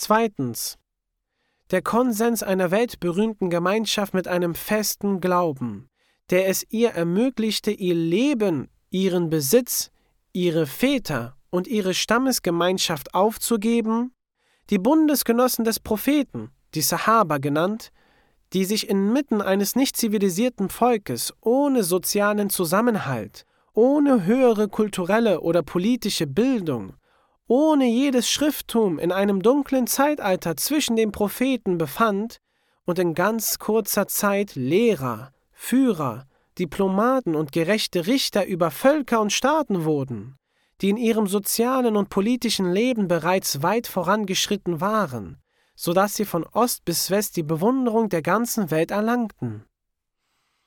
Zweitens. Der Konsens einer weltberühmten Gemeinschaft mit einem festen Glauben, der es ihr ermöglichte, ihr Leben, ihren Besitz, ihre Väter und ihre Stammesgemeinschaft aufzugeben, die Bundesgenossen des Propheten, die Sahaba genannt, die sich inmitten eines nicht zivilisierten Volkes ohne sozialen Zusammenhalt, ohne höhere kulturelle oder politische Bildung, ohne jedes Schrifttum in einem dunklen Zeitalter zwischen den Propheten befand und in ganz kurzer Zeit Lehrer, Führer, Diplomaten und gerechte Richter über Völker und Staaten wurden, die in ihrem sozialen und politischen Leben bereits weit vorangeschritten waren, sodass sie von Ost bis West die Bewunderung der ganzen Welt erlangten.